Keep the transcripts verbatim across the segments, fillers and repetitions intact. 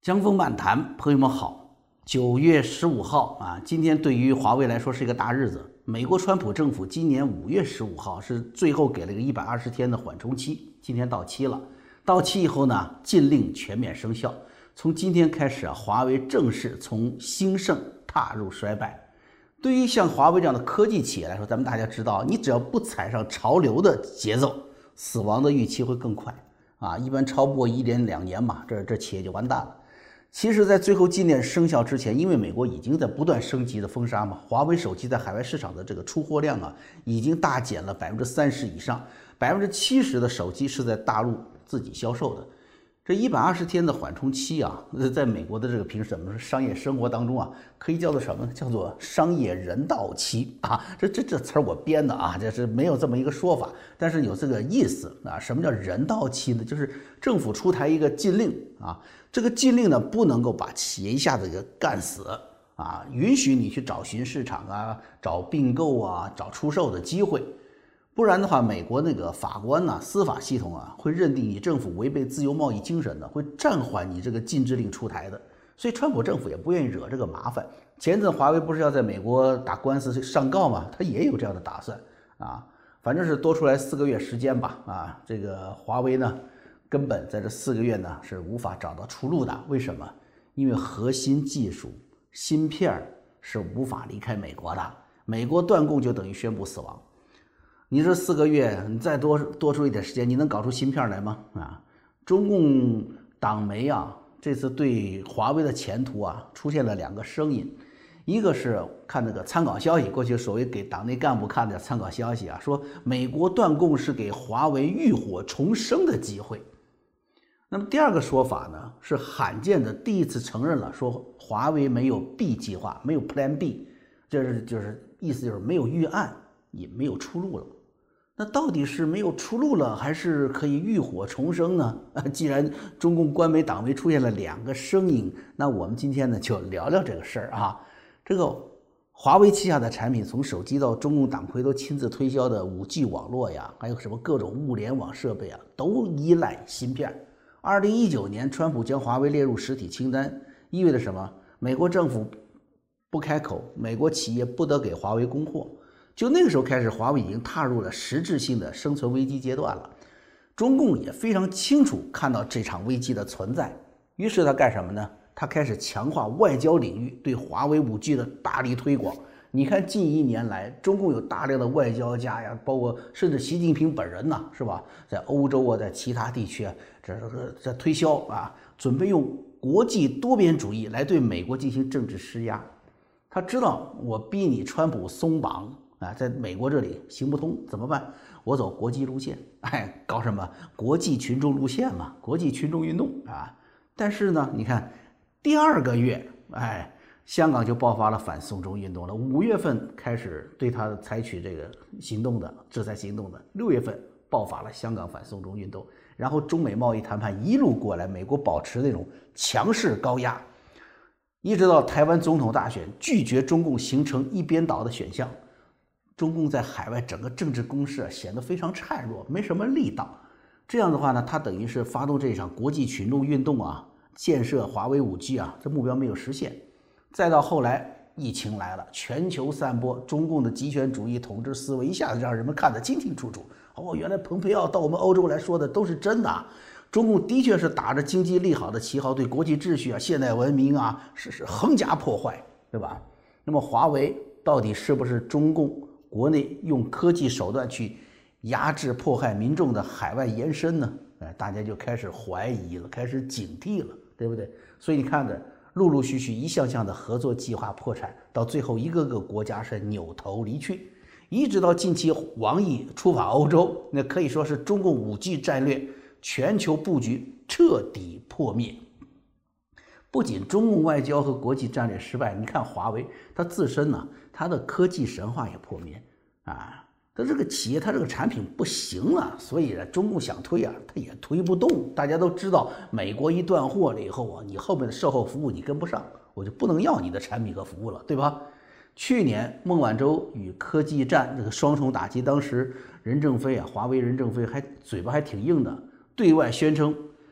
江峰漫谈，朋友们好。九月十五号啊，今天对于华为来说是一个大日子。美国川普政府今年五月十五号是最后给了个一百二十天的缓冲期，今天到期了。到期以后呢，禁令全面生效。从今天开始啊，华为正式从兴盛踏入衰败。对于像华为这样的科技企业来说，咱们大家知道，你只要不踩上潮流的节奏，死亡的预期会更快啊，一般超不过一年两年嘛，这这企业就完蛋了。其实，在最后禁令生效之前，因为美国已经在不断升级的封杀嘛，华为手机在海外市场的这个出货量啊，已经大减了百分之三十以上，百分之七十的手机是在大陆自己销售的。这一百二十天的缓冲期啊，在美国的这个平时我们商业生活当中啊，可以叫做什么呢？叫做商业人道期啊。这这这词儿我编的啊，这是没有这么一个说法，但是有这个意思啊。什么叫人道期呢？就是政府出台一个禁令啊，这个禁令呢不能够把企业一下子给干死啊，允许你去找寻市场啊，找并购啊，找出售的机会。不然的话，美国那个法官呐、啊，司法系统啊，会认定你政府违背自由贸易精神的，会暂缓你这个禁制令出台的。所以，川普政府也不愿意惹这个麻烦。前阵华为不是要在美国打官司上告吗？他也有这样的打算啊。反正是多出来四个月时间吧。啊，这个华为呢，根本在这四个月呢是无法找到出路的。为什么？因为核心技术芯片是无法离开美国的，美国断供就等于宣布死亡。你这四个月，你再多多出一点时间，你能搞出芯片来吗？啊，中共党媒啊，这次对华为的前途啊出现了两个声音，一个是看那个参考消息，过去所谓给党内干部看的参考消息啊，说美国断供是给华为浴火重生的机会。那么第二个说法呢，是罕见的第一次承认了，说华为没有 B 计划，没有 Plan B， 这是就是意思就是没有预案，也没有出路了。那到底是没有出路了，还是可以浴火重生呢？啊，既然中共官媒党媒出现了两个声音，那我们今天呢就聊聊这个事儿啊。这个华为旗下的产品，从手机到中共党魁都亲自推销的 五 G 网络呀，还有什么各种物联网设备啊，都依赖芯片。二零一九年，川普将华为列入实体清单，意味着什么？美国政府不开口，美国企业不得给华为供货。就那个时候开始，华为已经踏入了实质性的生存危机阶段了。中共也非常清楚看到这场危机的存在，于是他干什么呢？他开始强化外交领域对华为 五 G 的大力推广。你看近一年来，中共有大量的外交家呀，包括甚至习近平本人呐，是吧？在欧洲啊，在其他地区啊，这这这推销啊，准备用国际多边主义来对美国进行政治施压。他知道我逼你川普松绑啊，在美国这里行不通，怎么办？我走国际路线，哎，搞什么国际群众路线嘛，国际群众运动啊。但是呢，你看第二个月，哎，香港就爆发了反送中运动了。五月份开始对他采取这个行动的制裁行动的，六月份爆发了香港反送中运动，然后中美贸易谈判一路过来，美国保持那种强势高压，一直到台湾总统大选，拒绝中共形成一边倒的选项。中共在海外整个政治攻势显得非常孱弱，没什么力道。这样的话呢，他等于是发动这场国际群众运动啊，建设华为 五 G 啊，这目标没有实现。再到后来疫情来了，全球散播中共的极权主义统治思维，一下子让人们看得清清楚楚。哦，原来蓬佩奥到我们欧洲来说的都是真的啊。中共的确是打着经济利好的旗号，对国际秩序啊、现代文明啊，是是横加破坏，对吧？那么华为到底是不是中共国内用科技手段去压制迫害民众的海外延伸呢？哎，大家就开始怀疑了，开始警惕了，对不对？所以你看着陆陆续续一项项的合作计划破产，到最后一个个国家是扭头离去，一直到近期王毅出访欧洲，那可以说是中共 五 G 战略全球布局彻底破灭。不仅中共外交和国际战略失败，你看华为它自身呢，它的科技神话也破灭啊，它这个企业它这个产品不行了，所以呢，中共想推啊，它也推不动。大家都知道，美国一断货了以后啊，你后面的售后服务你跟不上，我就不能要你的产品和服务了，对吧？去年孟晚舟与科技战这个双重打击，当时任正非啊，华为任正非还嘴巴还挺硬的，对外宣称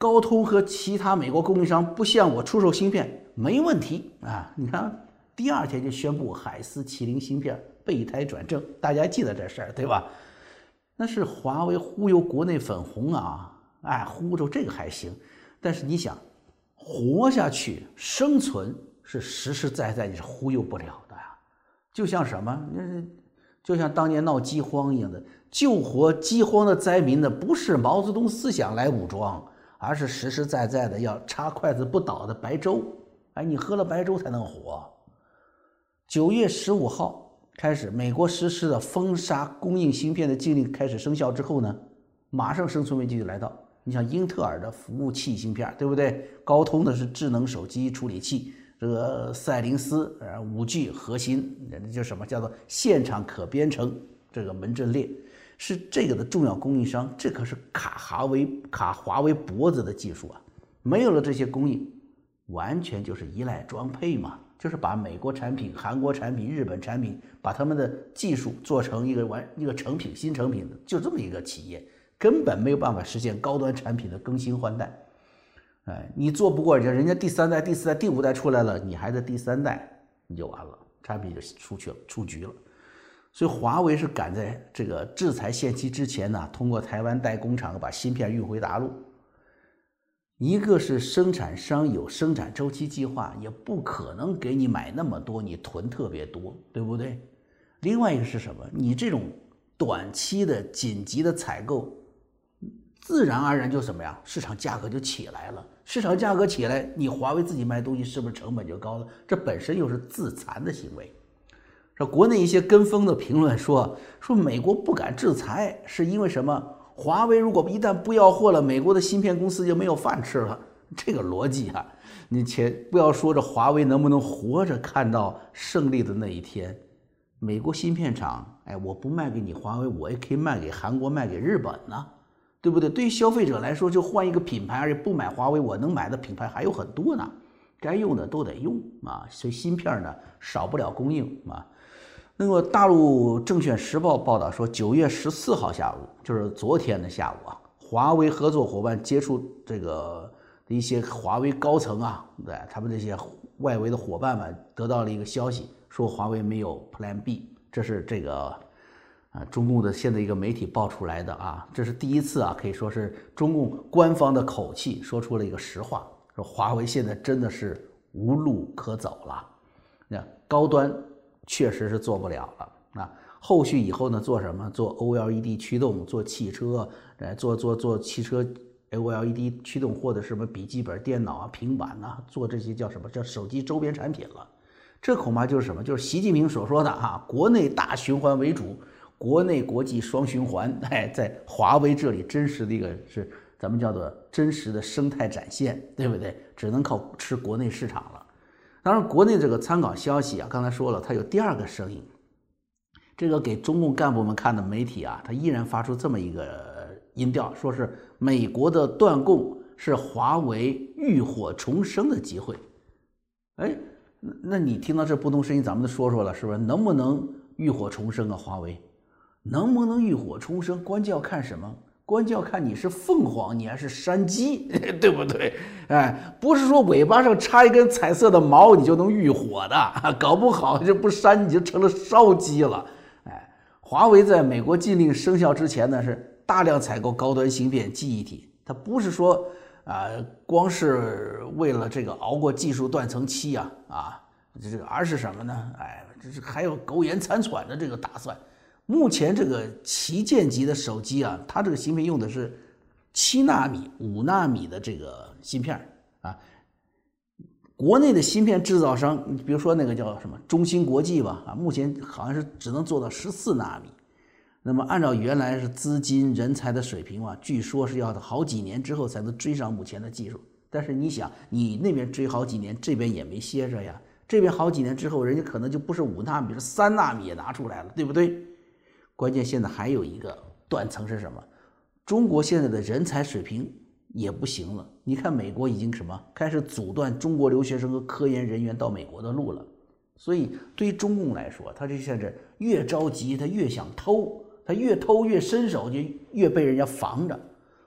高通和其他美国供应商不向我出售芯片，没问题啊！你看，第二天就宣布海思麒麟芯片备胎转正，大家记得这事儿对吧？那是华为忽悠国内粉红啊，哎，忽悠这个还行，但是你想活下去、生存是实实在在你是忽悠不了的呀。就像什么，就像当年闹饥荒一样的，救活饥荒的灾民的不是毛泽东思想来武装，而是实实在在的要插筷子不倒的白粥。哎，你喝了白粥才能活。九月十五号开始，美国实施的封杀供应芯片的禁令开始生效之后呢，马上生存危机就来到。你像英特尔的服务器芯片，对不对？高通的是智能手机处理器，这个赛灵思呃五 G 核心，叫什么叫做现场可编程这个门阵列，是这个的重要供应商，这可是卡华为卡华为脖子的技术啊！没有了这些供应，完全就是依赖装配嘛，就是把美国产品、韩国产品、日本产品，把他们的技术做成一个完一个成品、新成品的，就这么一个企业。根本没有办法实现高端产品的更新换代，哎，你做不过人家，人家第三代、第四代、第五代出来了，你还在第三代，你就完了，产品就出去了、出局了。所以华为是赶在这个制裁限期之前呢，通过台湾代工厂把芯片运回大陆。一个是生产商有生产周期计划，也不可能给你买那么多，你囤特别多，对不对？另外一个是什么？你这种短期的紧急的采购，自然而然就什么呀？市场价格就起来了。市场价格起来，你华为自己卖东西是不是成本就高了？这本身又是自残的行为。这国内一些跟风的评论说，说美国不敢制裁，是因为什么？华为如果一旦不要货了，美国的芯片公司就没有饭吃了。这个逻辑啊，你且不要说这华为能不能活着看到胜利的那一天。美国芯片厂，哎，我不卖给你华为，我也可以卖给韩国、卖给日本呢，对不对？对于消费者来说，就换一个品牌，而且不买华为，我能买的品牌还有很多呢，该用的都得用啊。所以芯片呢，少不了供应啊。那么，大陆证券时报报道说，九月十四号下午，就是昨天的下午啊，华为合作伙伴接触这个一些华为高层啊，对他们这些外围的伙伴们得到了一个消息。说华为没有 Plan B， 这是这个啊中共的现在一个媒体爆出来的啊，这是第一次啊，可以说是中共官方的口气说出了一个实话，说华为现在真的是无路可走了，那高端确实是做不了了啊。后续以后呢，做什么？做 O L E D 驱动，做汽车，呃，做做做汽车 O L E D 驱动，或者什么笔记本电脑啊、平板呐、啊，做这些叫什么叫手机周边产品了。这恐怕就是什么？就是习近平所说的哈，国内大循环为主，国内国际双循环。哎，在华为这里真实的一个是咱们叫做真实的生态展现，对不对？只能靠吃国内市场了。当然，国内这个参考消息啊，刚才说了，它有第二个声音。这个给中共干部们看的媒体啊，它依然发出这么一个音调，说是美国的断供是华为浴火重生的机会。哎。那你听到这不同声音，咱们就说说了，是不是？能不能浴火重生啊？华为能不能浴火重生？关键要看什么？关键要看你是凤凰，你还是山鸡，对不对？哎，不是说尾巴上插一根彩色的毛你就能浴火的，搞不好这不山你就成了烧鸡了。哎，华为在美国禁令生效之前呢，是大量采购高端芯片、记忆体，它不是说。啊，光是为了这个熬过技术断层期啊啊，这个而是什么呢？哎，这是还有苟延残喘的这个打算。目前这个旗舰级的手机啊，它这个芯片用的是七纳米、五纳米的这个芯片啊。国内的芯片制造商，比如说那个叫什么中芯国际吧，啊，目前好像是只能做到十四纳米。那么按照原来是资金人才的水平啊，据说是要好几年之后才能追上目前的技术。但是你想，你那边追好几年，这边也没歇着呀。这边好几年之后，人家可能就不是五纳米，是三纳米也拿出来了，对不对？关键现在还有一个断层是什么？中国现在的人才水平也不行了。你看美国已经什么开始阻断中国留学生和科研人员到美国的路了。所以对于中共来说，他这现在越着急，他越想偷。他越偷越伸手，就越被人家防着，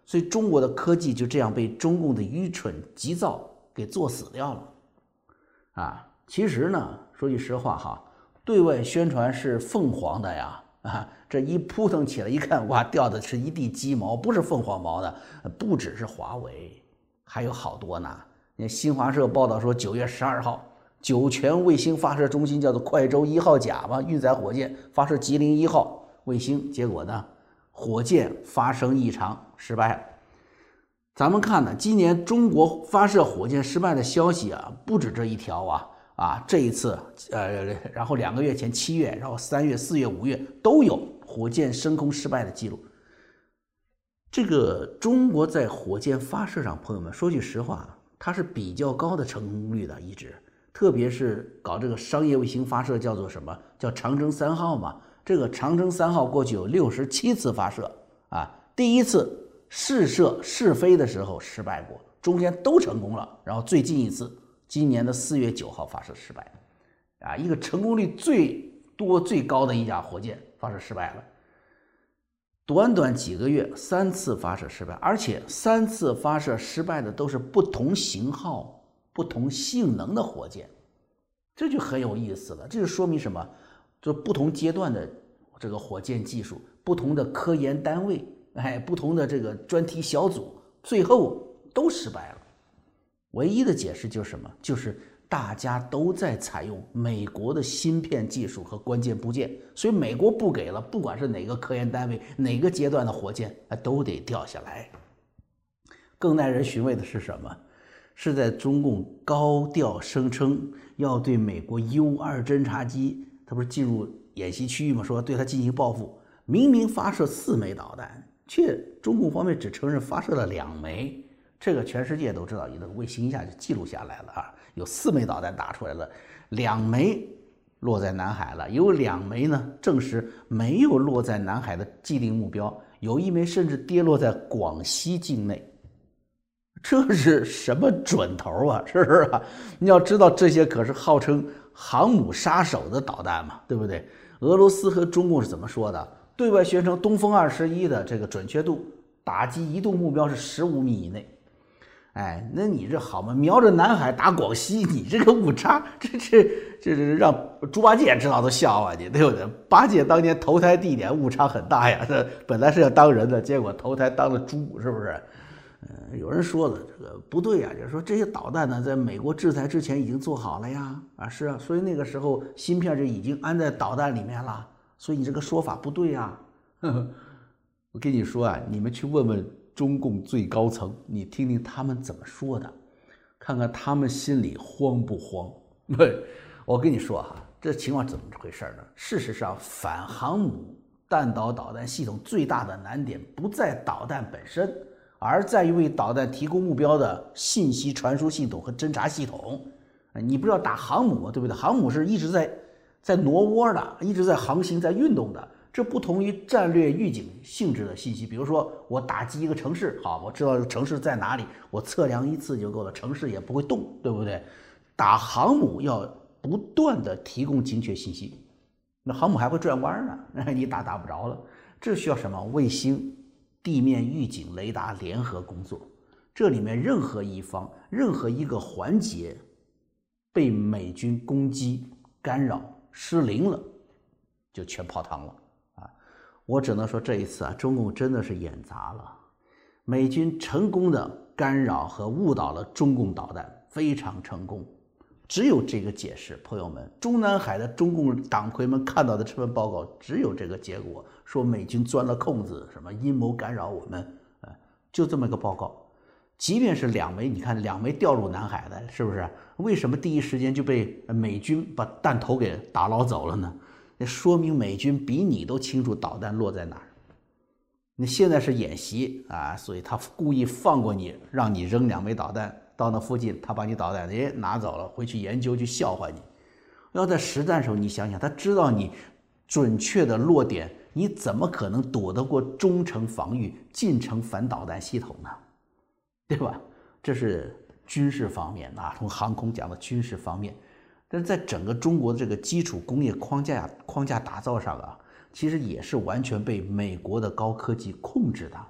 所以中国的科技就这样被中共的愚蠢急躁给作死掉了啊！其实呢，说句实话哈，对外宣传是凤凰的呀啊，这一扑腾起来一看，哇，掉的是一地鸡毛，不是凤凰毛的，不只是华为，还有好多呢。你看新华社报道说，九月十二号，酒泉卫星发射中心叫做快舟一号甲嘛，运载火箭发射吉林一号卫星，结果呢，火箭发生异常，失败了。咱们看呢，今年中国发射火箭失败的消息啊，不止这一条啊啊！这一次，呃，然后两个月前七月，然后三月、四月、五月都有火箭升空失败的记录。这个中国在火箭发射上，朋友们说句实话，它是比较高的成功率的，一直，特别是搞这个商业卫星发射，叫做什么？叫长征三号嘛。这个长征三号过去有六十七次发射啊，第一次试射试飞的时候失败过，中间都成功了，然后最近一次今年的四月九号发射失败，啊，一个成功率最多最高的一架火箭发射失败了，短短几个月三次发射失败，而且三次发射失败的都是不同型号、不同性能的火箭，这就很有意思了。这就说明什么？就不同阶段的这个火箭技术，不同的科研单位。哎，不同的这个专题小组最后都失败了。唯一的解释就是什么？就是大家都在采用美国的芯片技术和关键部件，所以美国不给了，不管是哪个科研单位、哪个阶段的火箭，都得掉下来。更耐人寻味的是什么？是在中共高调声称要对美国 U 二侦察机，它不是进入演习区域吗？说对它进行报复，明明发射四枚导弹。却中共方面只承认发射了两枚，这个全世界都知道，一个卫星一下就记录下来了啊，有四枚导弹打出来了，两枚落在南海了，有两枚呢证实没有落在南海的既定目标，有一枚甚至跌落在广西境内，这是什么准头啊？是不是啊？你要知道这些可是号称航母杀手的导弹嘛，对不对？俄罗斯和中共是怎么说的？对外宣称东风二十一的这个准确度，打击移动目标是十五米以内。哎，那你这好嘛？瞄着南海打广西，你这个误差，这这这是让猪八戒知道都笑话你，对不对？八戒当年投胎地点误差很大呀，这本来是要当人的，结果投胎当了猪，是不是？嗯，有人说了，这个不对呀，就是说这些导弹呢，在美国制裁之前已经做好了呀，啊是啊，所以那个时候芯片就已经安在导弹里面了。所以你这个说法不对呀、啊！我跟你说啊，你们去问问中共最高层，你听听他们怎么说的，看看他们心里慌不慌？对，我跟你说哈、啊，这情况怎么回事呢？事实上，反航母弹道导弹系统最大的难点不在导弹本身，而在于为导弹提供目标的信息传输系统和侦察系统。你不是要打航母，对不对？航母是一直在。在挪窝的，一直在航行，在运动的，这不同于战略预警性质的信息。比如说，我打击一个城市，好，我知道这个城市在哪里，我测量一次就够了，城市也不会动，对不对？打航母要不断的提供精确信息，那航母还会转弯呢，你打打不着了。这需要什么？卫星、地面预警、雷达联合工作。这里面任何一方、任何一个环节被美军攻击、干扰。失灵了，就全泡汤了啊！我只能说这一次啊，中共真的是演砸了，美军成功的干扰和误导了中共导弹，非常成功。只有这个解释，朋友们，中南海的中共党魁们看到的这份报告，只有这个结果，说美军钻了空子，什么阴谋干扰我们，呃，就这么个报告。即便是两枚，你看两枚掉入南海的，是不是？为什么第一时间就被美军把弹头给打捞走了呢？那说明美军比你都清楚导弹落在哪儿。那现在是演习啊，所以他故意放过你，让你扔两枚导弹到那附近，他把你导弹哎拿走了，回去研究去笑话你。要在实战时候，你想想，他知道你准确的落点，你怎么可能躲得过中程防御、近程反导弹系统呢？对吧？这是军事方面啊，从航空讲的军事方面，但是在整个中国的这个基础工业框架框架打造上啊，其实也是完全被美国的高科技控制的。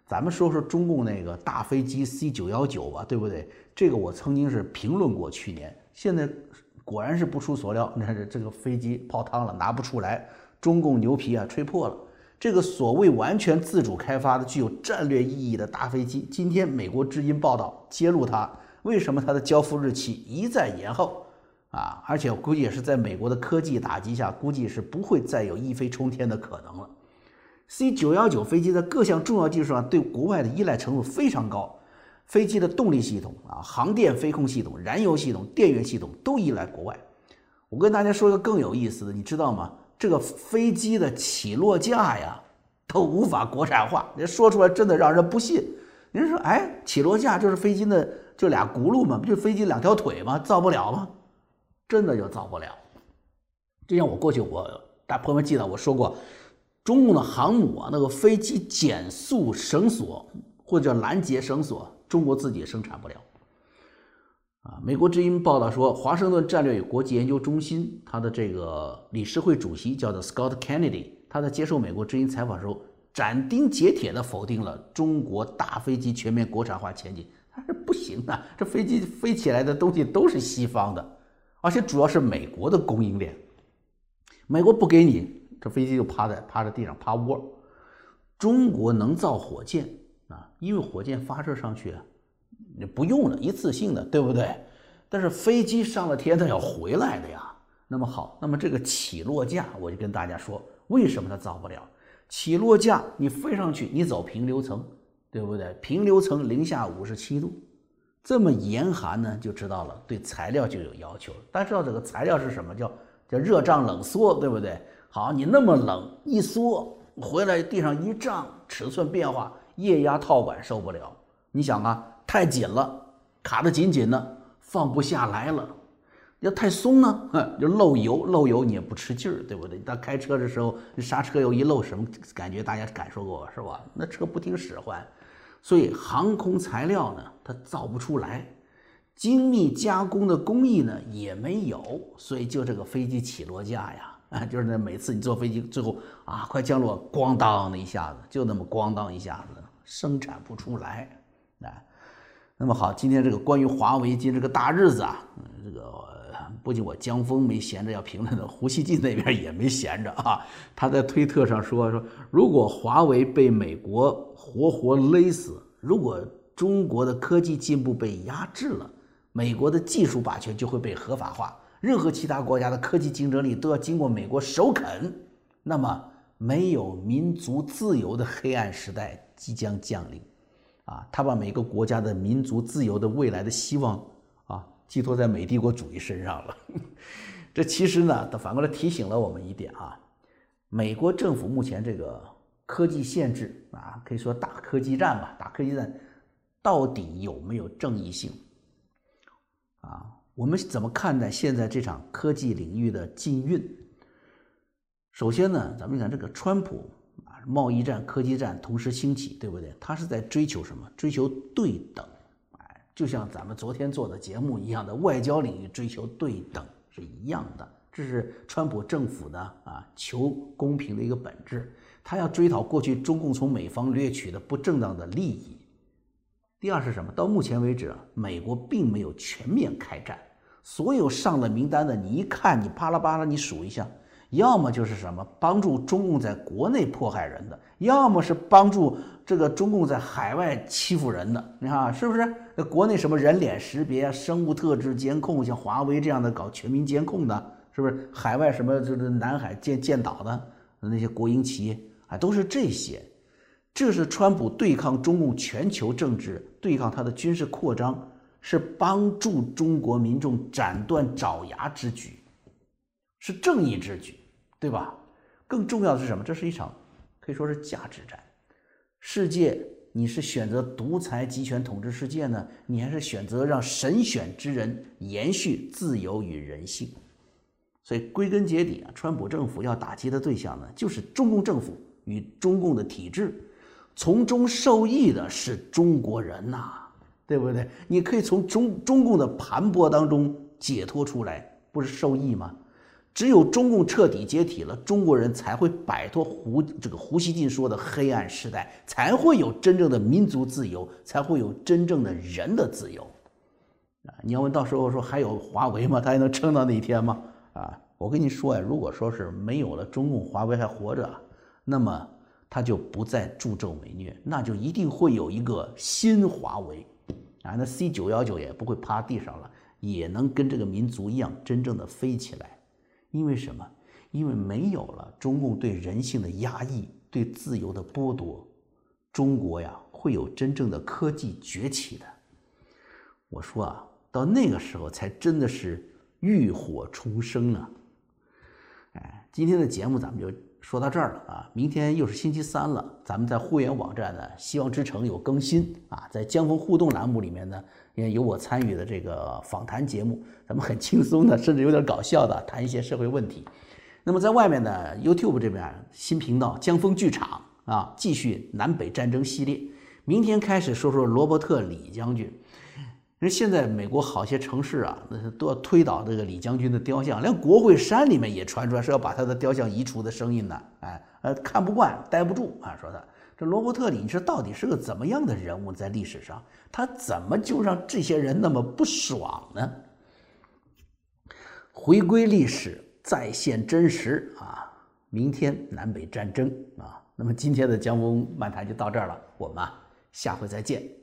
咱们说说中共那个大飞机 C 九一九吧，对不对？这个我曾经是评论过，去年，现在果然是不出所料，你看这这个飞机泡汤了，拿不出来，中共牛皮啊吹破了。这个所谓完全自主开发的、具有战略意义的大飞机，今天美国之音报道揭露它，为什么它的交付日期一再延后啊？而且我估计也是在美国的科技打击下，估计是不会再有一飞冲天的可能了。C 九一九飞机在各项重要技术上对国外的依赖程度非常高，飞机的动力系统啊、航电飞控系统、燃油系统、电源系统都依赖国外。我跟大家说一个更有意思的，你知道吗？这个飞机的起落架呀，都无法国产化，你说出来真的让人不信。人说，哎，起落架就是飞机的就俩轱辘嘛，不就飞机两条腿吗？造不了吗？真的就造不了。就像我过去我大朋友们记得我说过，中共的航母啊，那个飞机减速绳索或者叫拦截绳索，中国自己也生产不了。啊，美国之音报道说，华盛顿战略与国际研究中心他的这个理事会主席叫做 Scott Kennedy， 他在接受美国之音采访的时候，斩钉截铁地否定了中国大飞机全面国产化前景。他说不行啊，这飞机飞起来的东西都是西方的，而且主要是美国的供应链，美国不给你，这飞机就趴在趴在地上趴窝。中国能造火箭啊，因为火箭发射上去啊，你不用了，一次性的，对不对？但是飞机上了天它要回来的呀。那么好，那么这个起落架，我就跟大家说，为什么它造不了？起落架你飞上去，你走平流层，对不对？平流层零下五十七度，这么严寒呢，就知道了，对材料就有要求。大家知道这个材料是什么？叫叫热胀冷缩，对不对？好，你那么冷一缩回来，地上一胀，尺寸变化，液压套管受不了。你想啊，太紧了，卡得紧紧的，放不下来了。要太松呢，就漏油，漏油你也不吃劲儿，对不对？当开车的时候，刹车油一漏，什么感觉？大家感受过是吧？那车不听使唤。所以航空材料呢，它造不出来，精密加工的工艺呢也没有，所以就这个飞机起落架呀，啊，就是那每次你坐飞机最后啊快降落，咣当的一下子，就那么咣当一下子，生产不出来。啊，那么好，今天这个关于华为今这个大日子啊，这个不仅我江峰没闲着要评论的，胡锡进那边也没闲着啊。他在推特上说说，如果华为被美国活活勒死，如果中国的科技进步被压制了，美国的技术霸权就会被合法化，任何其他国家的科技竞争力都要经过美国首肯，那么没有民族自由的黑暗时代即将降临。啊，他把每个国家的民族自由的未来的希望啊，寄托在美帝国主义身上了。这其实呢，他反过来提醒了我们一点啊，美国政府目前这个科技限制啊，可以说打科技战吧，打科技战到底有没有正义性？啊，我们怎么看待现在这场科技领域的禁运？首先呢，咱们看这个川普。贸易战、科技战同时兴起，对不对？他是在追求什么？追求对等，哎，就像咱们昨天做的节目一样的，外交领域追求对等是一样的。这是川普政府的啊求公平的一个本质，他要追讨过去中共从美方掠取的不正当的利益。第二是什么？到目前为止，美国并没有全面开战，所有上了名单的，你一看，你啪啦啪啦，你数一下。要么就是什么帮助中共在国内迫害人的，要么是帮助这个中共在海外欺负人的，你看是不是？国内什么人脸识别、生物特质监控，像华为这样的搞全民监控的，是不是？海外什么就是南海建建岛的那些国营企业啊，都是这些。这是川普对抗中共全球政治、对抗他的军事扩张，是帮助中国民众斩断爪牙之举，是正义之举。对吧？更重要的是什么？这是一场可以说是价值战。世界，你是选择独裁集权统治世界呢，你还是选择让神选之人延续自由与人性？所以归根结底啊，川普政府要打击的对象呢，就是中共政府与中共的体制，从中受益的是中国人呐、啊，对不对？你可以从中中共的盘剥当中解脱出来，不是受益吗？ 只有中共彻底解体了，中国人才会摆脱胡这个胡锡进说的黑暗时代，才会有真正的民族自由，才会有真正的人的自由。啊，你要问到时候说还有华为吗？他还能撑到那一天吗？啊，我跟你说呀，如果说是没有了中共，华为还活着，那么他就不再助纣为虐，那就一定会有一个新华为啊，那 C 九一九也不会趴地上了，也能跟这个民族一样真正的飞起来。因为什么？因为没有了中共对人性的压抑，对自由的剥夺，中国呀会有真正的科技崛起的。我说啊，到那个时候才真的是浴火重生啊！哎，今天的节目咱们就说到这儿了啊，明天又是星期三了，咱们在会员网站呢，希望之城有更新啊，在江峰互动栏目里面呢，也有我参与的这个访谈节目，咱们很轻松的，甚至有点搞笑的谈一些社会问题。那么在外面呢 ，YouTube 这边新频道江峰剧场啊，继续南北战争系列，明天开始说说罗伯特李将军。人现在美国好些城市啊，那都要推倒这个李将军的雕像，连国会山里面也传出来是要把他的雕像移除的声音呢。哎，呃，看不惯，待不住啊，说他这罗伯特李，你说到底是个怎么样的人物？在历史上，他怎么就让这些人那么不爽呢？回归历史，再现真实啊！明天南北战争啊，那么今天的江峰漫谈就到这儿了，我们啊下回再见。